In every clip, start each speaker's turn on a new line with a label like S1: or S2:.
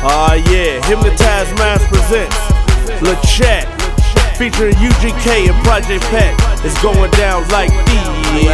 S1: Yeah, Hypnotized Minds presents LeChat, featuring UGK and Project Pat. It's going down like these.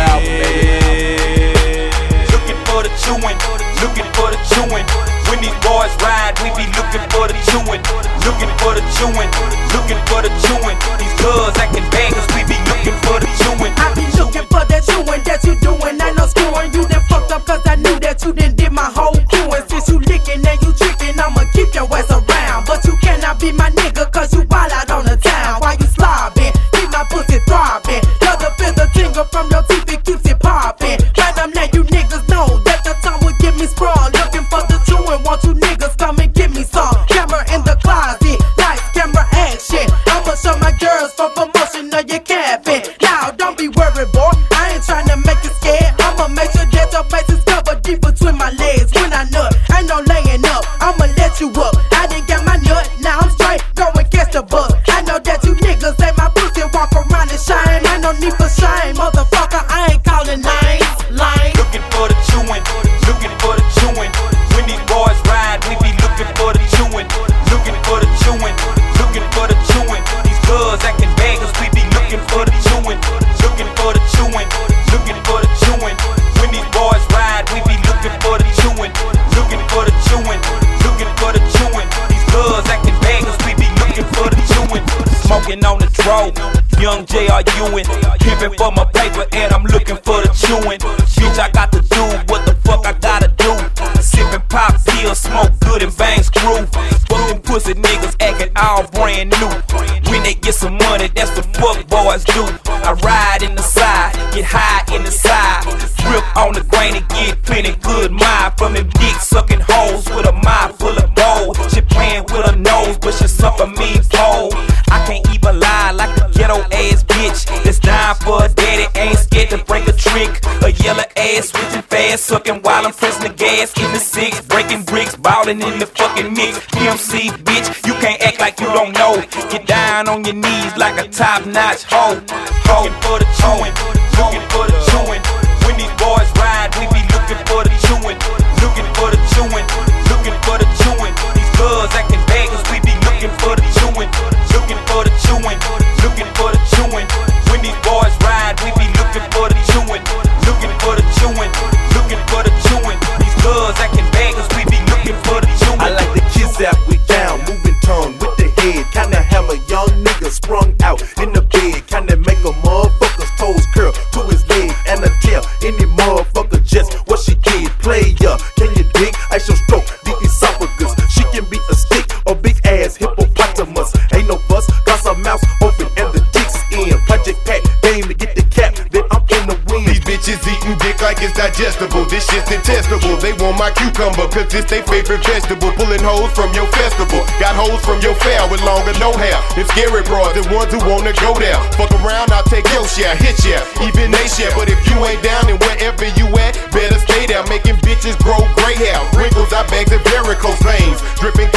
S2: Looking for the chewing, looking for the chewing. When these boys ride, we be looking for the chewing, looking for the chewing, looking for the chewing. These girls acting bangers, we be looking for the chewing.
S3: I be looking for that chewing that you doing. Ain't no screwing, you done fucked up cause I knew that you done did my whole crew. And since you licking and you tricking, I'ma keep your ass around. But you cannot be my nigga cause you wild out on the town. While you slobbing, keep my pussy throbbing. Love to feel the tingle from your teeth, it keeps it popping. Right, I'm letting you niggas know that the time will get me sprung. Looking for the chewing, want you niggas come and give me some. Camera in the closet, lights, camera, action. I'ma show my girls for promotion of your capping. Now don't be worried, boy, I ain't trying to make you scared. I'ma make sure that your face is covered deep between my legs. When I nut, ain't no laying up, I'ma let you up. I done got my nut, now I'm straight, go and catch the bug. I know that you niggas ain't my pussy, walk around and shine. Ain't no need for shame, motherfucker, I ain't calling names. Lame.
S2: Looking for the chewing, looking for the chewing. When these boys ride, we be looking for the chewing, looking for the chewing, looking for the chewing. These girls acting bangers, we be looking for the chewing, looking for the chewing, looking for the chewing. When these boys ride, we be looking for the chewing, looking for the chewing, looking for the chewing. These girls acting bangers, we be looking for the chewing. Smoking on the dro, young J.R. Ewing, pimping for my paper and I'm looking for the chewing. Bitch, I got to do what the fuck I gotta do. Sipping pop pills, smoke good and bang screw. Fucking pussy niggas acting all brand new. When they get some money, that's what fuck boys do. I ride in the side, get high in the side, grip on the grain and get plenty good mind from them dick sucking hoes with a mouth full of gold. She playing with her nose, but she suck a mean pole. I can't even lie like a ghetto ass bitch that's dying for a daddy, ain't scared to break a trick. A yellow ass switching fast, sucking while I'm pressing the gas in the six, breaking bricks, ballin' in the fucking mix. PMC bitch, you can't act like you don't know. Get down on your knees like a top-notch hoe. Looking for the chewing, looking for the chewing. When these boys ride, we be looking for the chewing, looking for the chewing, looking for the chewing. These girls acting bangers, we be looking for the chewing, looking for the chewing, looking for the chewing. When these boys ride, we be looking for the chewing, looking for the chewing, looking for the chewing. These girls acting bangers, we be looking for the chewing.
S4: I like the kids out, we down, moving tongue with the head. Kinda have a young nigga sprung out in the bed. Kinda make a motherfucker's toes curl to his leg and a tail. Any motherfucker just what she did. Player, can you dig? Ice your stroke, the esophagus. She can be a stick or big ass hippopotamus. Ain't no fuss, cause her mouth open and the dick's in. Project Pat, game to get the cap, then I'm in the wind.
S5: These bitches eating dick like it's digestible. This shit's detestable. They want my cucumber, cause it's their favorite vegetable. Pulling hoes from your festival. Got hoes from your fair with longer no hair. Them scary broads, the ones who wanna go there. Fuck around, I'll take your share, hit share, even they share. But if you ain't down and wherever you at, better stay there. Making bitches grow gray hair. Wrinkles, I bags and varicose veins. Dripping